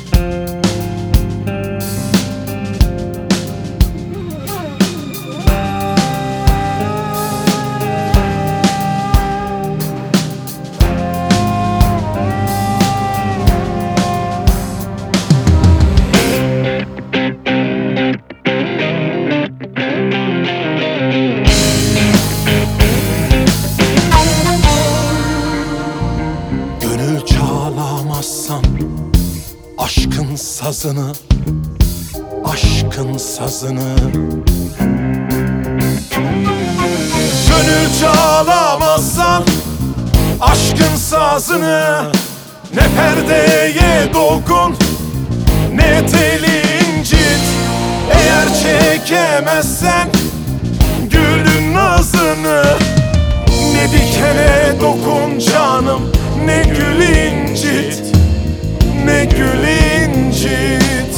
Aşkın sazını, aşkın sazını. Gönül çalamazsan aşkın sazını, ne perdeye dokun ne teli incit. Eğer çekemezsen gülün nazını, ne dikene dokun canım ne gül incit, ne gül incit.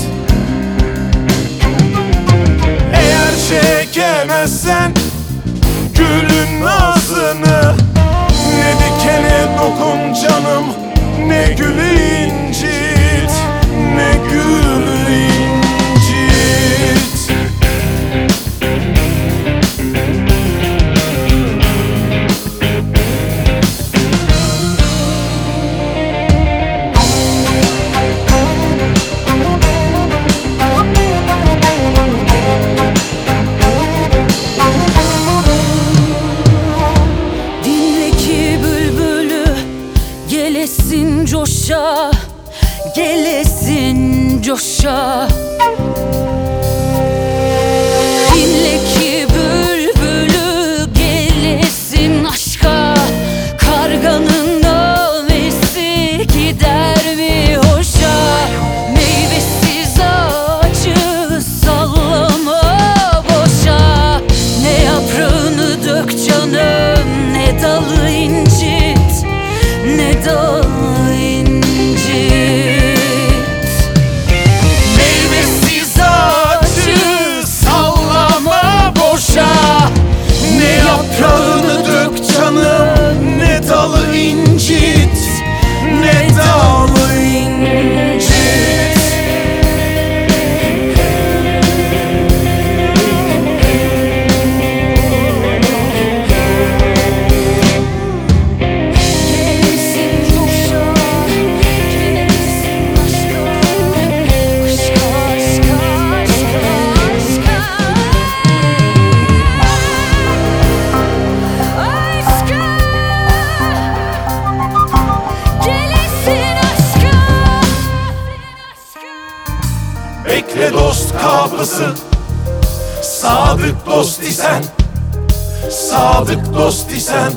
Eğer çekemezsen gülün nazını, ne dikene dokun canım ne gül incit, ne gül incit. Gelesin coşa, gelesin coşa. Dinle ki bülbülü gelesin aşka. Karganın nağmesi gider mi hoşa? Meyvesiz ağacı sallama boşa. Ne yaprağını dök canım, ne dalı incit, ne dal incit. Meyvesiz ağacı sallama boşa. Ne yaprağını dök canım, ne dalı incit, ne dalı incit. Bekle dost kapısı, sadık dost isen, sadık dost isen.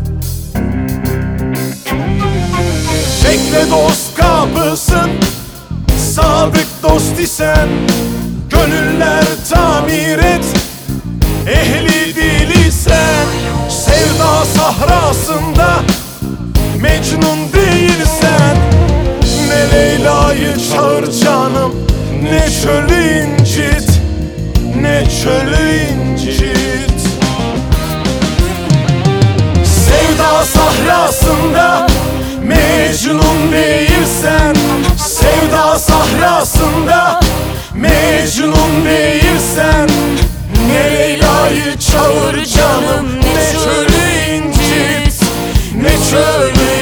Bekle dost kapısın, sadık dost isen. Gönüller tamir et, ehli dil isen. Sevda sahrasında Mecnun değilsen, ne Leyla'yı çağır canım, ne çölü incit, ne çölü incit. Sevda sahrasında Mecnun değilsen, sevda sahrasında Mecnun değilsen, ne Leyla'yı çağır canım, ne çölü incit, ne çölü